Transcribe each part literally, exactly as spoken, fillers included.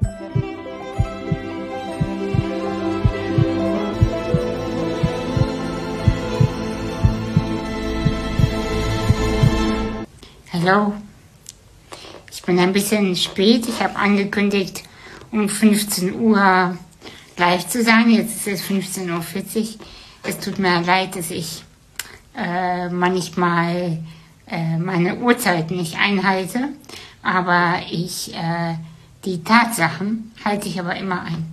Hallo, ich bin ein bisschen spät. Ich habe angekündigt, um fünfzehn Uhr live zu sein. Jetzt ist es fünfzehn Uhr vierzig. Es tut mir leid, dass ich äh, manchmal äh, meine Uhrzeit nicht einhalte, aber ich äh, die Tatsachen halte ich aber immer ein.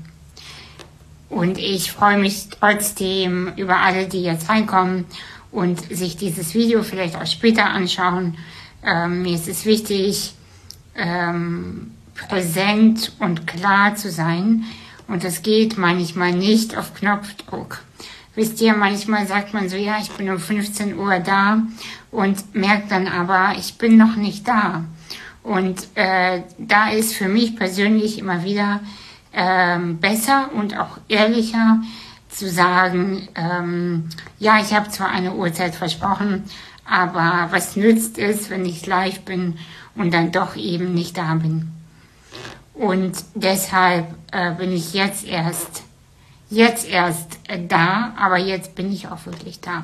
Und ich freue mich trotzdem über alle, die jetzt reinkommen und sich dieses Video vielleicht auch später anschauen. Ähm, mir ist es wichtig, ähm, präsent und klar zu sein. Und das geht manchmal nicht auf Knopfdruck. Wisst ihr, manchmal sagt man so, ja, ich bin um fünfzehn Uhr da und merkt dann aber, ich bin noch nicht da. Und äh, da ist für mich persönlich immer wieder ähm, besser und auch ehrlicher zu sagen, ähm, ja, ich habe zwar eine Uhrzeit versprochen, aber was nützt es, wenn ich live bin und dann doch eben nicht da bin. Und deshalb äh, bin ich jetzt erst, jetzt erst äh, da, aber jetzt bin ich auch wirklich da.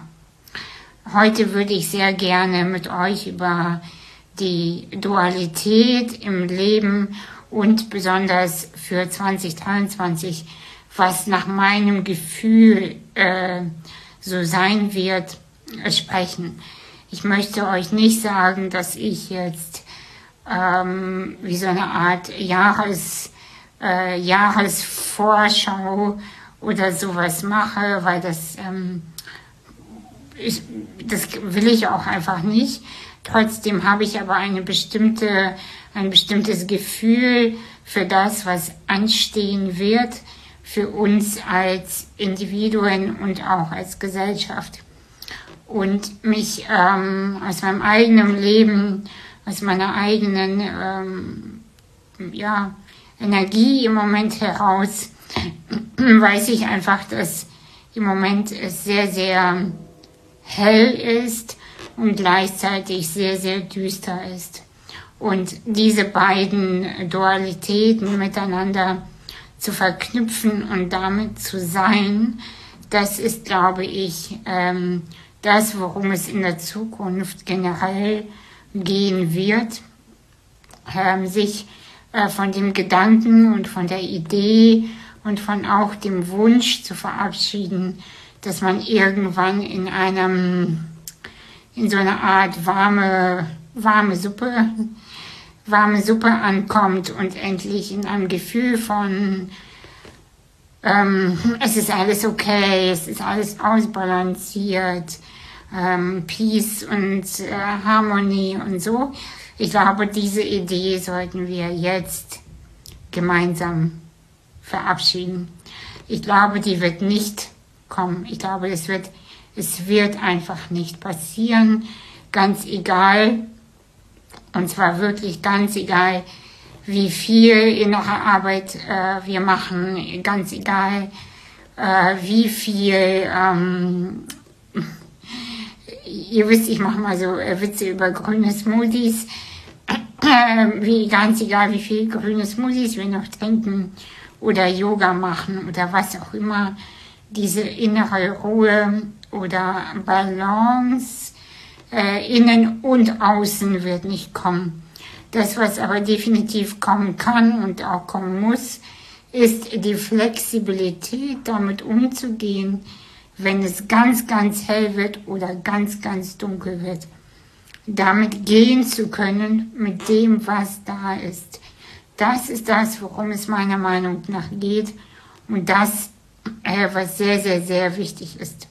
Heute würde ich sehr gerne mit euch über die Dualität im Leben und besonders für zwanzig dreiundzwanzig, was nach meinem Gefühl äh, so sein wird, äh, sprechen. Ich möchte euch nicht sagen, dass ich jetzt ähm, wie so eine Art Jahres, äh, Jahresvorschau oder sowas mache, weil das, ähm, ich, das will ich auch einfach nicht. Trotzdem habe ich aber eine bestimmte, ein bestimmtes Gefühl für das, was anstehen wird, für uns als Individuen und auch als Gesellschaft. Und mich ähm, aus meinem eigenen Leben, aus meiner eigenen ähm, ja, Energie im Moment heraus, weiß ich einfach, dass im Moment es sehr, sehr hell ist und gleichzeitig sehr, sehr düster ist. Und diese beiden Dualitäten miteinander zu verknüpfen und damit zu sein, das ist, glaube ich, ähm, das, worum es in der Zukunft generell gehen wird, ähm, sich äh, von dem Gedanken und von der Idee und von auch dem Wunsch zu verabschieden, dass man irgendwann in einem, in so einer Art warme, warme Suppe, warme Suppe ankommt und endlich in einem Gefühl von ähm, es ist alles okay, es ist alles ausbalanciert, ähm, Peace und äh, Harmonie und so. Ich glaube, diese Idee sollten wir jetzt gemeinsam verabschieden. Ich glaube, die wird nicht kommen. Ich glaube, es wird, es wird einfach nicht passieren. Ganz egal, und zwar wirklich ganz egal, wie viel innere Arbeit äh, wir machen, ganz egal, äh, wie viel, ähm, ihr wisst, ich mache mal so äh, Witze über grüne Smoothies, äh, wie, ganz egal, wie viel grüne Smoothies wir noch trinken oder Yoga machen oder was auch immer, diese innere Ruhe oder Balance äh, innen und außen wird nicht kommen. Das, was aber definitiv kommen kann und auch kommen muss, ist die Flexibilität, damit umzugehen, wenn es ganz, ganz hell wird oder ganz, ganz dunkel wird. Damit gehen zu können mit dem, was da ist. Das ist das, worum es meiner Meinung nach geht und das, äh, was sehr, sehr, sehr wichtig ist.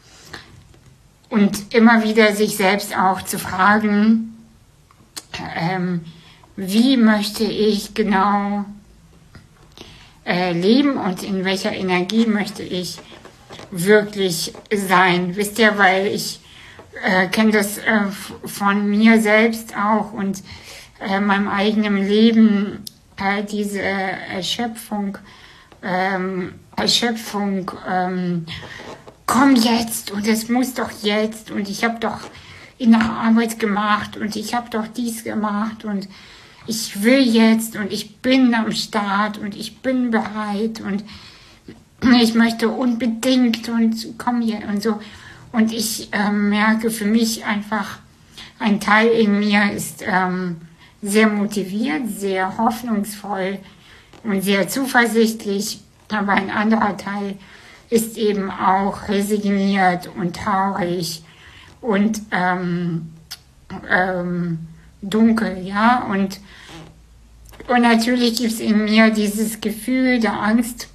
Und immer wieder sich selbst auch zu fragen, ähm, wie möchte ich genau äh, leben und in welcher Energie möchte ich wirklich sein. Wisst ihr, weil ich äh, kenne das äh, von mir selbst auch und äh, meinem eigenen Leben, äh, diese Erschöpfung, ähm, Erschöpfung, ähm, komm jetzt und es muss doch jetzt und ich habe doch innere Arbeit gemacht und ich habe doch dies gemacht und ich will jetzt und ich bin am Start und ich bin bereit und ich möchte unbedingt und komm hier und so. Und ich äh, merke für mich einfach, ein Teil in mir ist ähm, sehr motiviert, sehr hoffnungsvoll und sehr zuversichtlich, aber ein anderer Teil ist eben auch resigniert und traurig und ähm, ähm, dunkel, ja, und, und natürlich gibt es in mir dieses Gefühl der Angst,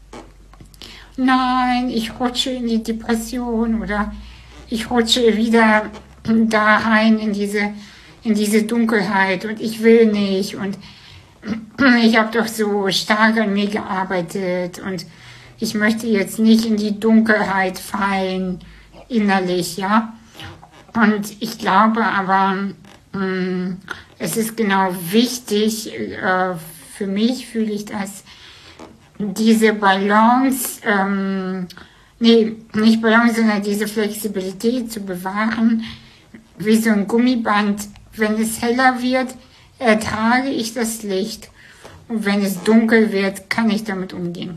nein, ich rutsche in die Depression oder ich rutsche wieder da rein in diese, in diese Dunkelheit und ich will nicht und ich habe doch so stark an mir gearbeitet und ich möchte jetzt nicht in die Dunkelheit fallen, innerlich, ja. Und ich glaube aber, mh, es ist genau wichtig, äh, für mich fühle ich das, diese Balance, ähm, nee, nicht Balance, sondern diese Flexibilität zu bewahren, wie so ein Gummiband. Wenn es heller wird, ertrage ich das Licht. Und wenn es dunkel wird, kann ich damit umgehen.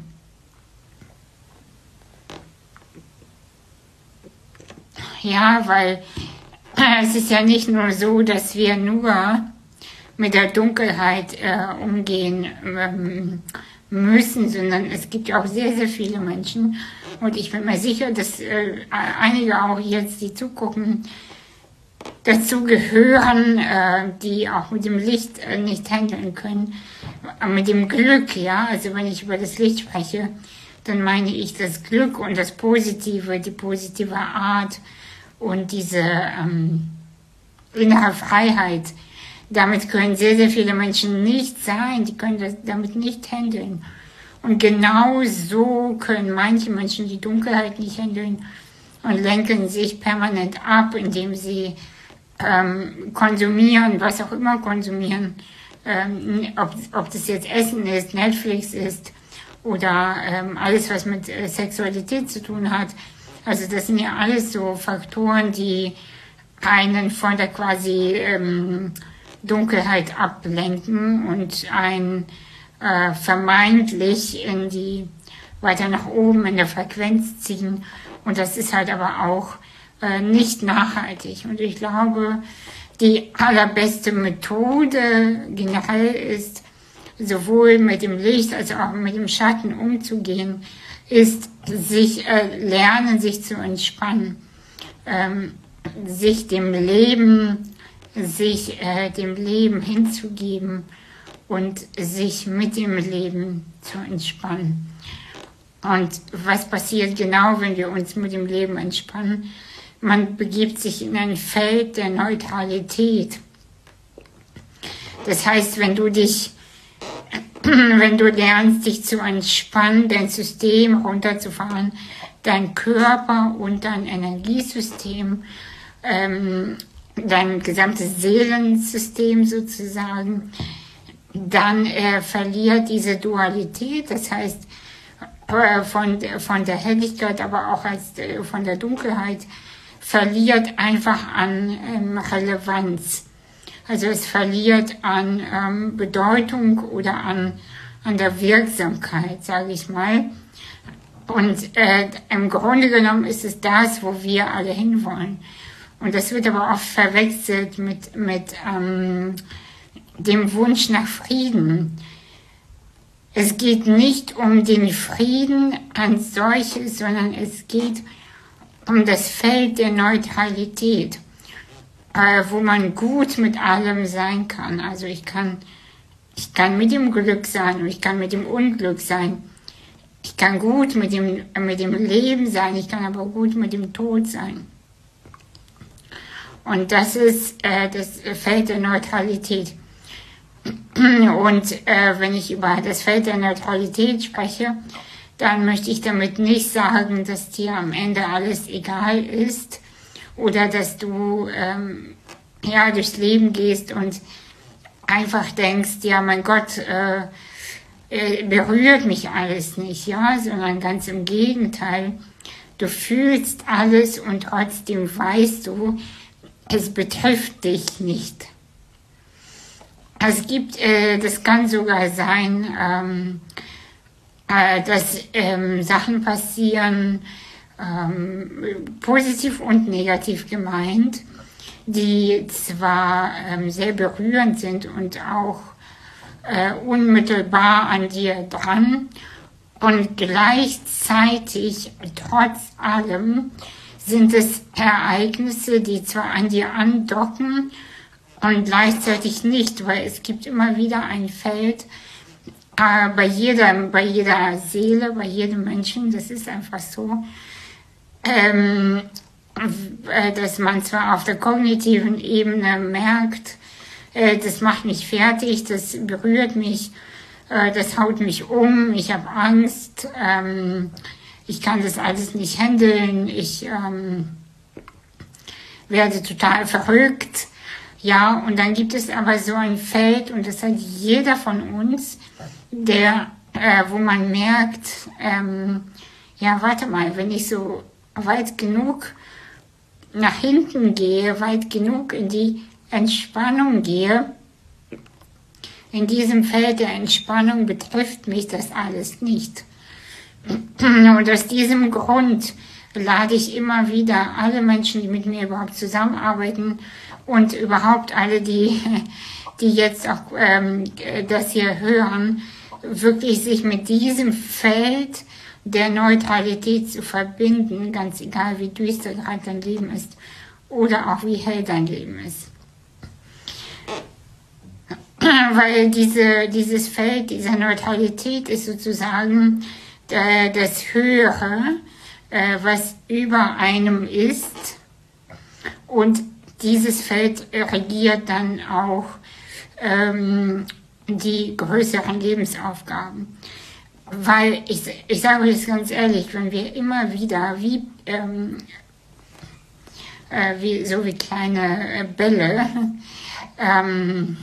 Ja, weil es ist ja nicht nur so, dass wir nur mit der Dunkelheit äh, umgehen ähm, müssen, sondern es gibt ja auch sehr, sehr viele Menschen. Und ich bin mir sicher, dass äh, einige auch jetzt, die zugucken, dazu gehören, äh, die auch mit dem Licht äh, nicht handeln können, äh, mit dem Glück, ja, also wenn ich über das Licht spreche, dann meine ich das Glück und das Positive, die positive Art und diese ähm, innere Freiheit. Damit können sehr, sehr viele Menschen nicht sein, die können das damit nicht handeln. Und genau so können manche Menschen die Dunkelheit nicht handeln und lenken sich permanent ab, indem sie ähm, konsumieren, was auch immer konsumieren, ähm, ob, ob das jetzt Essen ist, Netflix ist oder ähm, alles, was mit äh, Sexualität zu tun hat. Also das sind ja alles so Faktoren, die einen von der quasi ähm, Dunkelheit ablenken und ein äh, vermeintlich in die weiter nach oben in der Frequenz ziehen. Und das ist halt aber auch äh, nicht nachhaltig. Und ich glaube, die allerbeste Methode generell ist, sowohl mit dem Licht als auch mit dem Schatten umzugehen, ist sich äh, lernen, sich zu entspannen, ähm, sich dem Leben, sich äh, dem Leben hinzugeben und sich mit dem Leben zu entspannen. Und was passiert genau, wenn wir uns mit dem Leben entspannen? Man begibt sich in ein Feld der Neutralität. Das heißt, wenn du dich, wenn du lernst, dich zu entspannen, dein System runterzufahren, dein Körper und dein Energiesystem, ähm, dein gesamtes Seelensystem sozusagen, dann äh, verliert diese Dualität, das heißt äh, von, von der Helligkeit, aber auch als, äh, von der Dunkelheit, verliert einfach an ähm, Relevanz. Also es verliert an ähm, Bedeutung oder an, an der Wirksamkeit, sage ich mal. Und äh, im Grunde genommen ist es das, wo wir alle hinwollen. Und das wird aber oft verwechselt mit, mit ähm, dem Wunsch nach Frieden. Es geht nicht um den Frieden als solches, sondern es geht um das Feld der Neutralität, äh, wo man gut mit allem sein kann. Also ich kann, ich kann mit dem Glück sein und ich kann mit dem Unglück sein. Ich kann gut mit dem, mit dem Leben sein, ich kann aber gut mit dem Tod sein. Und das ist äh, das Feld der Neutralität. Und äh, wenn ich über das Feld der Neutralität spreche, dann möchte ich damit nicht sagen, dass dir am Ende alles egal ist oder dass du ähm, ja, durchs Leben gehst und einfach denkst, ja, mein Gott, äh, äh, berührt mich alles nicht, ja, sondern ganz im Gegenteil. Du fühlst alles und trotzdem weißt du, es betrifft dich nicht. es gibt, äh, das kann sogar sein, ähm, äh, dass ähm, Sachen passieren, ähm, positiv und negativ gemeint, die zwar ähm, sehr berührend sind und auch äh, unmittelbar an dir dran und gleichzeitig, trotz allem, sind es Ereignisse, die zwar an dir andocken und gleichzeitig nicht, weil es gibt immer wieder ein Feld äh, bei, jeder, bei jeder Seele, bei jedem Menschen, das ist einfach so, ähm, äh, dass man zwar auf der kognitiven Ebene merkt, äh, das macht mich fertig, das berührt mich, äh, das haut mich um, ich habe Angst, ähm, ich kann das alles nicht handeln, ich ähm, werde total verrückt. Ja, und dann gibt es aber so ein Feld, und das hat jeder von uns, der, äh, wo man merkt, ähm, ja, warte mal, wenn ich so weit genug nach hinten gehe, weit genug in die Entspannung gehe, in diesem Feld der Entspannung betrifft mich das alles nicht. Und aus diesem Grund lade ich immer wieder alle Menschen, die mit mir überhaupt zusammenarbeiten und überhaupt alle, die, die jetzt auch ähm, das hier hören, wirklich sich mit diesem Feld der Neutralität zu verbinden, ganz egal wie düster gerade dein Leben ist oder auch wie hell dein Leben ist. Weil diese, dieses Feld dieser Neutralität ist sozusagen äh, das Höhere, äh, was über einem ist, und dieses Feld regiert dann auch ähm, die größeren Lebensaufgaben. Weil, ich, ich sage euch das ganz ehrlich, wenn wir immer wieder, wie, ähm, äh, wie so wie kleine äh, Bälle, ähm,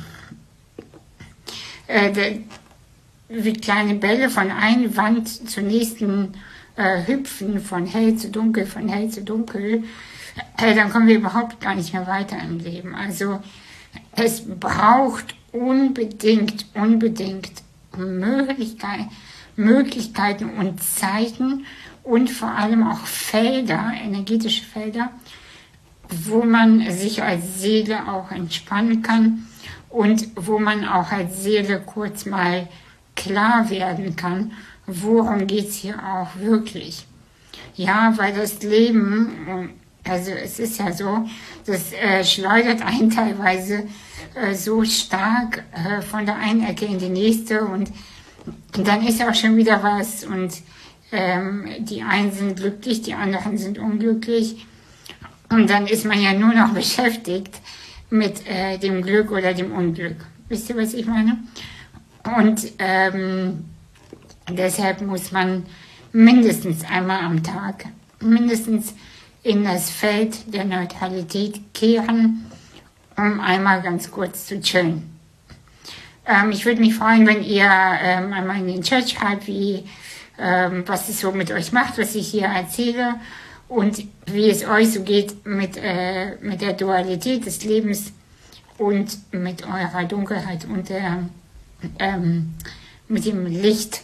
äh, de, wie kleine Bälle von einer Wand zur nächsten äh, hüpfen, von hell zu dunkel, von hell zu dunkel, äh, dann kommen wir überhaupt gar nicht mehr weiter im Leben. Also es braucht unbedingt, unbedingt Möglichkeit, Möglichkeiten und Zeiten und vor allem auch Felder, energetische Felder, wo man sich als Seele auch entspannen kann und wo man auch als Seele kurz mal klar werden kann, worum geht es hier auch wirklich. Ja, weil das Leben, also es ist ja so, das äh, schleudert einen teilweise äh, so stark äh, von der einen Ecke in die nächste, und dann ist auch schon wieder was, und ähm, die einen sind glücklich, die anderen sind unglücklich, und dann ist man ja nur noch beschäftigt mit äh, dem Glück oder dem Unglück. Wisst ihr, was ich meine? Und ähm, deshalb muss man mindestens einmal am Tag, mindestens in das Feld der Neutralität kehren, um einmal ganz kurz zu chillen. Ähm, ich würde mich freuen, wenn ihr ähm, einmal in den Chat schreibt, wie, ähm, was es so mit euch macht, was ich hier erzähle, und wie es euch so geht mit, äh, mit der Dualität des Lebens und mit eurer Dunkelheit und der, ähm, mit dem Licht.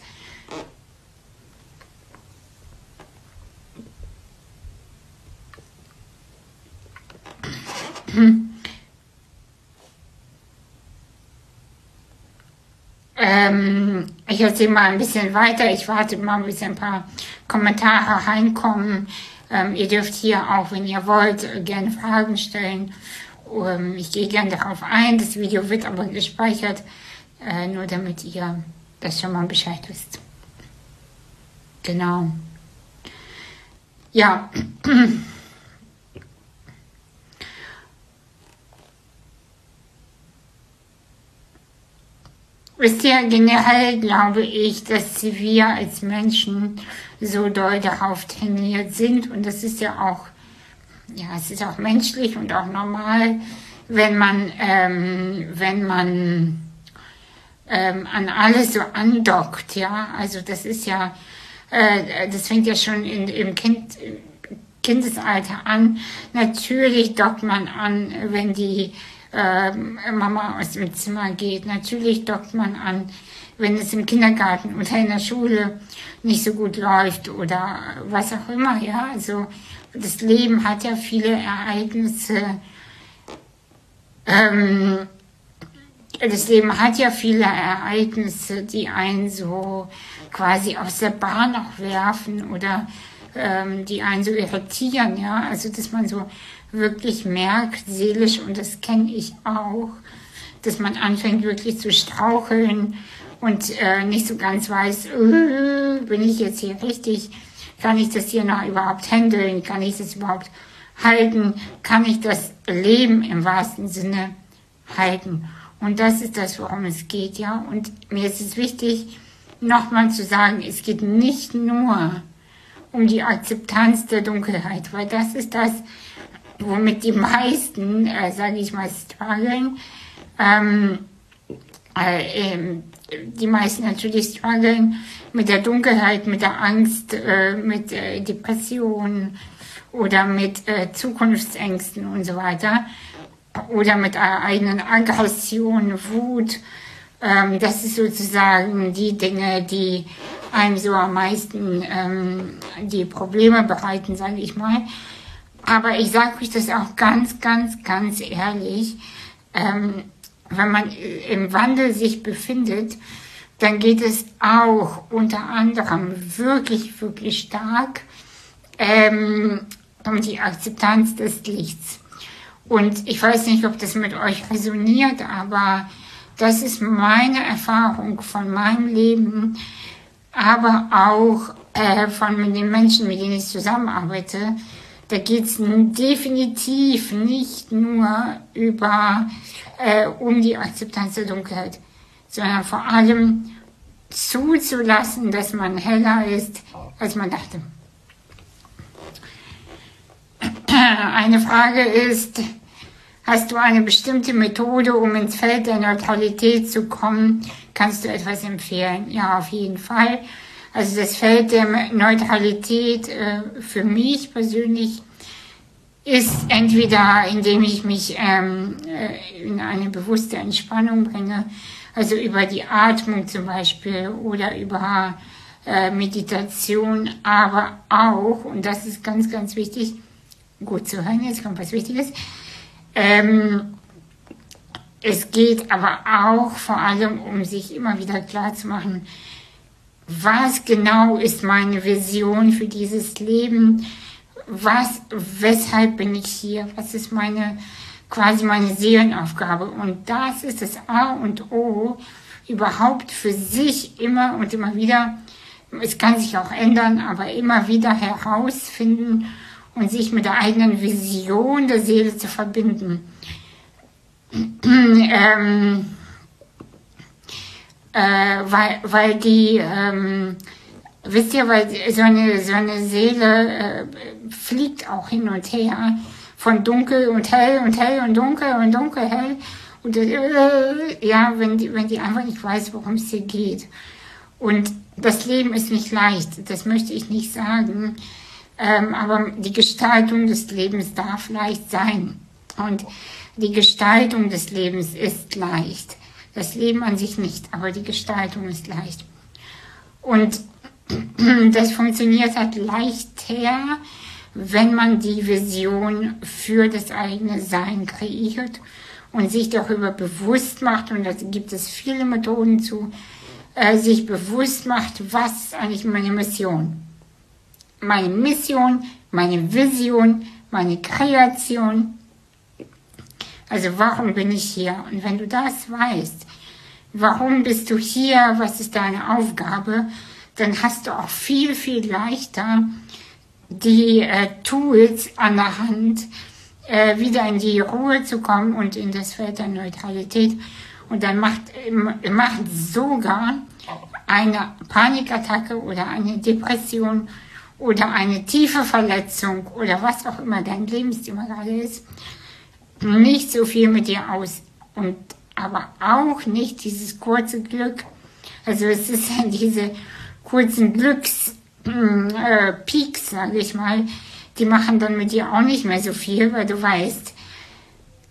Ähm, ich erzähle mal ein bisschen weiter. Ich warte mal, bis ein paar Kommentare reinkommen. Ähm, ihr dürft hier auch, wenn ihr wollt, gerne Fragen stellen. Ähm, ich gehe gerne darauf ein. Das Video wird aber gespeichert, äh, nur damit ihr das schon mal Bescheid wisst. Genau. Ja. Wisst ihr, generell glaube ich, dass wir als Menschen so doll darauf trainiert sind, und das ist ja auch, ja, es ist auch menschlich und auch normal, wenn man, ähm, wenn man ähm, an alles so andockt, ja, also das ist ja, äh, das fängt ja schon in, im Kind, Kindesalter an. Natürlich dockt man an, wenn die ähm, Mama aus dem Zimmer geht. Natürlich dockt man an, wenn es im Kindergarten oder in der Schule nicht so gut läuft oder was auch immer, ja. Also das Leben hat ja viele Ereignisse. Ähm, das Leben hat ja viele Ereignisse, die einen so quasi aus der Bahn auch werfen oder ähm, die einen so irritieren, ja. Also dass man so wirklich merkt, seelisch, und das kenne ich auch, dass man anfängt wirklich zu straucheln und äh, nicht so ganz weiß, äh, bin ich jetzt hier richtig, kann ich das hier noch überhaupt handeln, kann ich das überhaupt halten, kann ich das Leben im wahrsten Sinne halten. Und das ist das, worum es geht, ja. Und mir ist es wichtig, nochmal zu sagen, es geht nicht nur um die Akzeptanz der Dunkelheit, weil das ist das, womit die meisten, äh, sage ich mal, strugglen. Ähm, äh, äh, die meisten natürlich strugglen mit der Dunkelheit, mit der Angst, äh, mit äh, Depressionen oder mit äh, Zukunftsängsten und so weiter. Oder mit einer eigenen Aggression, Wut. Ähm, das ist sozusagen die Dinge, die einem so am meisten ähm, die Probleme bereiten, sage ich mal. Aber ich sage euch das auch ganz, ganz, ganz ehrlich. Ähm, wenn man im Wandel sich befindet, dann geht es auch unter anderem wirklich, wirklich stark ähm, um die Akzeptanz des Lichts. Und ich weiß nicht, ob das mit euch resoniert, aber das ist meine Erfahrung von meinem Leben, aber auch äh, von den Menschen, mit denen ich zusammenarbeite. Da geht es definitiv nicht nur über, äh, um die Akzeptanz der Dunkelheit, sondern vor allem zuzulassen, dass man heller ist, als man dachte. Eine Frage ist, hast du eine bestimmte Methode, um ins Feld der Neutralität zu kommen? Kannst du etwas empfehlen? Ja, auf jeden Fall. Also das Feld der Neutralität äh, für mich persönlich ist entweder, indem ich mich ähm, in eine bewusste Entspannung bringe, also über die Atmung zum Beispiel oder über äh, Meditation, aber auch, und das ist ganz, ganz wichtig, gut zu hören, jetzt kommt was Wichtiges, ähm, es geht aber auch vor allem um sich immer wieder klar zu machen, was genau ist meine Vision für dieses Leben, was, weshalb bin ich hier, was ist meine, quasi meine Seelenaufgabe. Und das ist das A und O, überhaupt für sich immer und immer wieder, es kann sich auch ändern, aber immer wieder herausfinden und sich mit der eigenen Vision der Seele zu verbinden. ähm, äh, weil, weil die, ähm, wisst ihr, weil so eine, so eine Seele äh, fliegt auch hin und her, von dunkel und hell und hell und dunkel und dunkel, hell. Und äh, ja, wenn die, wenn die einfach nicht weiß, worum es hier geht. Und das Leben ist nicht leicht, das möchte ich nicht sagen. Ähm, aber die Gestaltung des Lebens darf leicht sein. Und die Gestaltung des Lebens ist leicht. Das Leben an sich nicht, aber die Gestaltung ist leicht. Und das funktioniert halt leichter, wenn man die Vision für das eigene Sein kreiert und sich darüber bewusst macht, und da gibt es viele Methoden zu, äh, sich bewusst macht, was ist eigentlich meine Mission? Meine Mission, meine Vision, meine Kreation. Also warum bin ich hier? Und wenn du das weißt, warum bist du hier, was ist deine Aufgabe, dann hast du auch viel, viel leichter die äh, Tools an der Hand, äh, wieder in die Ruhe zu kommen und in das Feld der Neutralität. Und dann macht, macht sogar eine Panikattacke oder eine Depression oder eine tiefe Verletzung oder was auch immer dein Lebensthema gerade ist, nicht so viel mit dir aus. Und aber auch nicht dieses kurze Glück. Also es ist ja diese kurzen Glücks äh, Peaks, sage ich mal, die machen dann mit dir auch nicht mehr so viel, weil du weißt,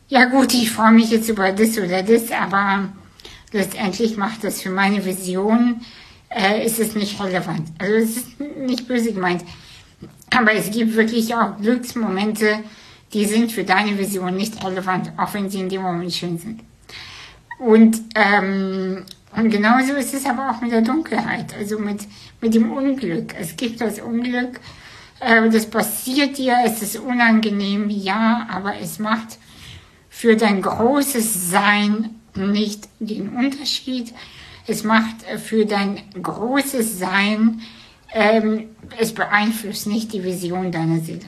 ja gut, ich freue mich jetzt über das oder das, aber letztendlich macht das für meine Vision, äh, ist es nicht relevant. Also es ist nicht böse gemeint, aber es gibt wirklich auch Glücksmomente, die sind für deine Vision nicht relevant, auch wenn sie in dem Moment schön sind. Und, ähm, und genauso ist es aber auch mit der Dunkelheit, also mit, mit dem Unglück. Es gibt das Unglück, äh, das passiert dir, es ist unangenehm, ja, aber es macht für dein großes Sein nicht den Unterschied. Es macht für dein großes Sein, ähm, es beeinflusst nicht die Vision deiner Seele.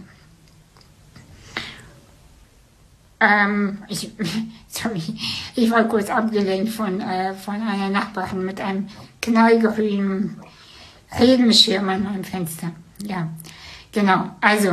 Ähm, ich, sorry, ich war kurz abgelenkt von, äh, von einer Nachbarin mit einem knallgrünen Regenschirm an meinem Fenster. Ja, genau. Also,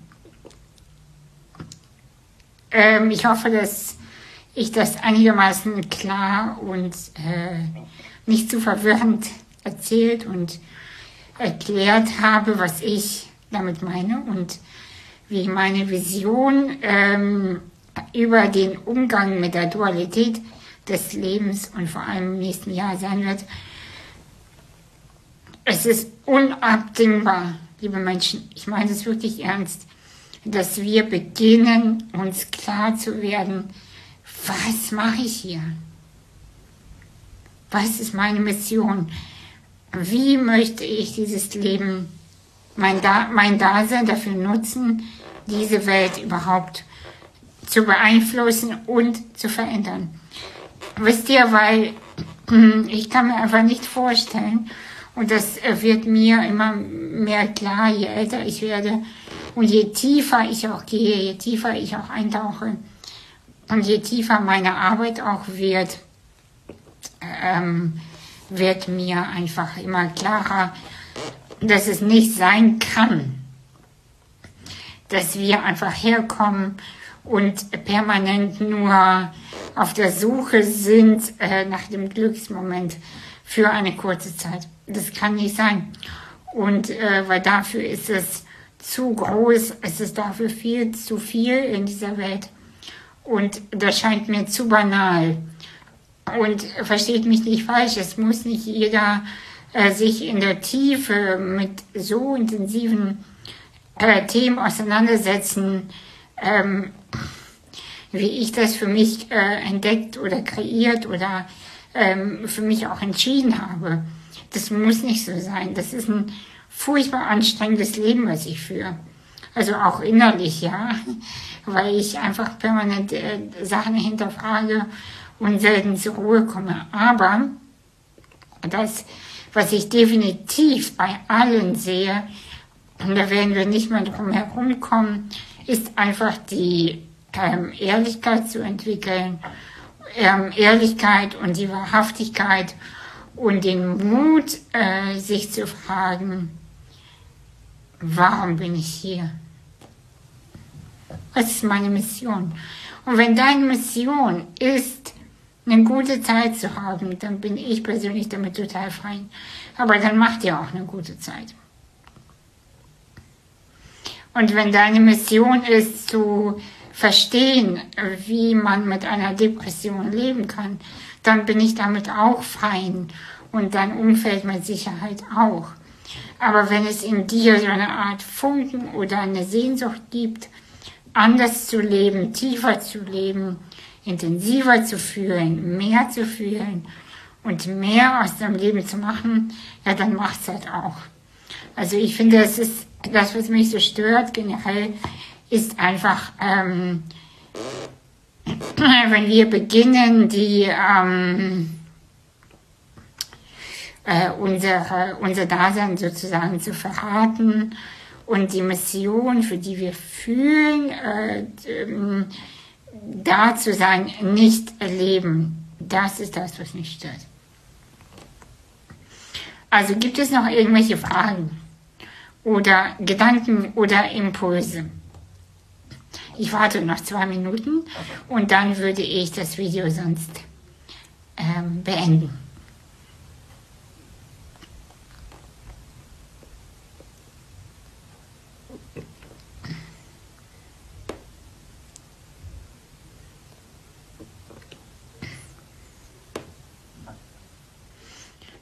ähm, ich hoffe, dass ich das einigermaßen klar und äh, nicht zu verwirrend erzählt und erklärt habe, was ich damit meine und wie meine Vision ähm, über den Umgang mit der Dualität des Lebens und vor allem im nächsten Jahr sein wird. Es ist unabdingbar, liebe Menschen, ich meine es wirklich ernst, dass wir beginnen, uns klar zu werden, was mache ich hier? Was ist meine Mission? Wie möchte ich dieses Leben, mein, da mein Dasein dafür nutzen, diese Welt überhaupt zu beeinflussen und zu verändern? Wisst ihr, weil ich kann mir einfach nicht vorstellen, und das wird mir immer mehr klar, je älter ich werde und je tiefer ich auch gehe, je tiefer ich auch eintauche und je tiefer meine Arbeit auch wird, ähm, wird mir einfach immer klarer, dass es nicht sein kann, dass wir einfach herkommen und permanent nur auf der Suche sind äh, nach dem Glücksmoment für eine kurze Zeit. Das kann nicht sein. Und äh, weil dafür ist es zu groß, es ist dafür viel zu viel in dieser Welt. Und das scheint mir zu banal. Und versteht mich nicht falsch, es muss nicht jeder äh, sich in der Tiefe mit so intensiven äh, Themen auseinandersetzen, ähm, wie ich das für mich äh, entdeckt oder kreiert oder ähm, für mich auch entschieden habe. Das muss nicht so sein. Das ist ein furchtbar anstrengendes Leben, was ich führe. Also auch innerlich, ja, weil ich einfach permanent äh, Sachen hinterfrage und selten zur Ruhe komme. Aber das, was ich definitiv bei allen sehe, und da werden wir nicht mehr drum herum kommen, ist einfach die ähm, Ehrlichkeit zu entwickeln, ähm, Ehrlichkeit und die Wahrhaftigkeit und den Mut, äh, sich zu fragen, warum bin ich hier? Was ist meine Mission? Und wenn deine Mission ist, eine gute Zeit zu haben, dann bin ich persönlich damit total fein. Aber dann mach dir auch eine gute Zeit. Und wenn deine Mission ist, zu verstehen, wie man mit einer Depression leben kann, dann bin ich damit auch fein und dein Umfeld mit Sicherheit auch. Aber wenn es in dir so eine Art Funken oder eine Sehnsucht gibt, anders zu leben, tiefer zu leben, intensiver zu fühlen, mehr zu fühlen und mehr aus deinem Leben zu machen, ja, dann mach's halt auch. Also ich finde, das ist das, was mich so stört generell, ist einfach, ähm, wenn wir beginnen, die ähm, äh, unser, unser Dasein sozusagen zu verraten und die Mission, für die wir fühlen, äh, ähm, da zu sein, nicht erleben. Das ist das, was mich stört. Also gibt es noch irgendwelche Fragen oder Gedanken oder Impulse? Ich warte noch zwei Minuten und dann würde ich das Video sonst ähm, beenden.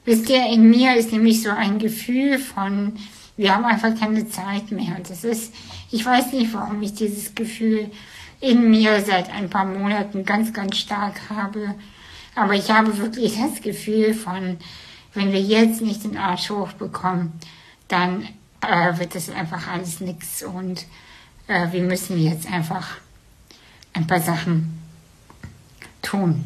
Wisst ihr, in mir ist nämlich so ein Gefühl von, wir haben einfach keine Zeit mehr. Das ist, ich weiß nicht, warum ich dieses Gefühl in mir seit ein paar Monaten ganz, ganz stark habe. Aber ich habe wirklich das Gefühl von, wenn wir jetzt nicht den Arsch hochbekommen, dann äh, wird das einfach alles nix. Und äh, wir müssen jetzt einfach ein paar Sachen tun.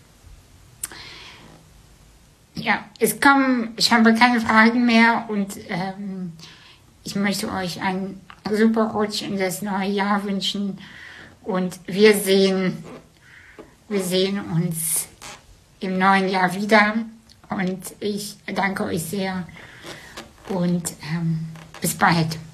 Ja, es kommen scheinbar keine Fragen mehr und ähm, ich möchte euch einen super Rutsch in das neue Jahr wünschen und wir sehen, wir sehen uns im neuen Jahr wieder und ich danke euch sehr und ähm, bis bald.